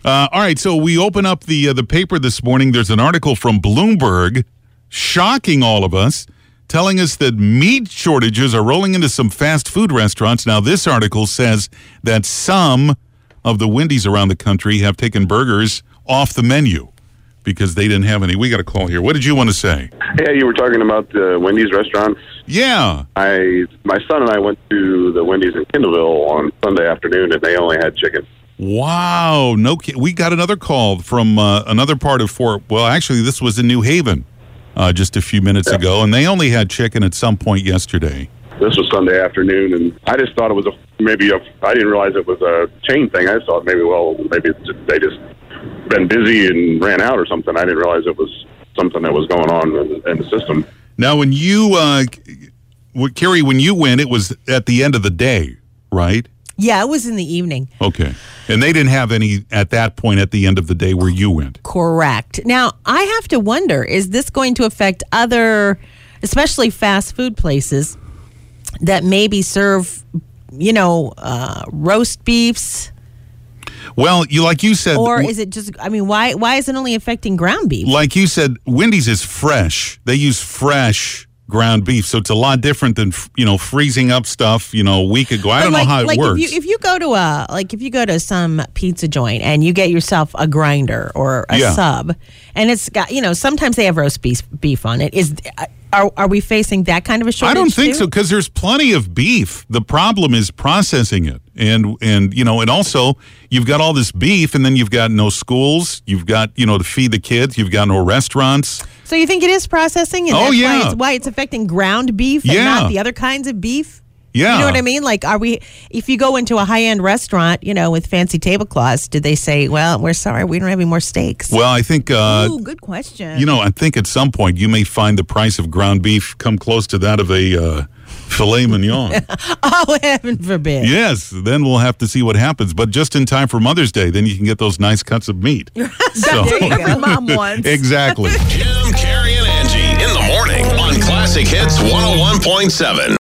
All right, so we open up the paper this morning. There's an article from Bloomberg shocking all of us, telling us that meat shortages are rolling into some fast food restaurants. Now, this article says that some of the Wendy's around the country have taken burgers off the menu because they didn't have any. We got a call here. What did you want to say? Yeah, you were talking about the Wendy's restaurants. Yeah. My son and I went to the Wendy's in Kendallville on Sunday afternoon, and they only had chicken. Wow. No, we got another call from another part of actually, this was in New Haven just a few minutes ago, and they only had chicken at some point yesterday. This was Sunday afternoon, and I just thought it was I didn't realize it was a chain thing. I just thought maybe they just been busy and ran out or something. I didn't realize it was something that was going on in the system. Now, when you, Carrie, when you went, it was at the end of the day, right? Yeah, it was in the evening. Okay. And they didn't have any at that point at the end of the day where you went. Correct. Now, I have to wonder, is this going to affect other, especially fast food places that maybe serve, roast beefs? Well, like you said. Or is it just, why is it only affecting ground beef? Like you said, Wendy's is fresh. They use fresh ground beef, so it's a lot different than freezing up stuff a week ago. I don't know how it works. If you go to some pizza joint and you get yourself a grinder or a sub, and it's got sometimes they have roast beef on it. Are we facing that kind of a shortage? I don't think so, because there's plenty of beef. The problem is processing it, and also you've got all this beef, and then you've got no schools, you've got to feed the kids, you've got no restaurants. So you think it is processing? And that's why it's affecting ground beef and not the other kinds of beef? Yeah. You know what I mean? Like, if you go into a high-end restaurant, with fancy tablecloths, did they say, well, we're sorry, we don't have any more steaks? Well, I think... Ooh, good question. I think at some point you may find the price of ground beef come close to that of a filet mignon. Oh, heaven forbid. Yes, then we'll have to see what happens. But just in time for Mother's Day, then you can get those nice cuts of meat. So, every mom wants. Exactly. Jim, Carrie, and Angie in the morning on Classic Hits 101.7.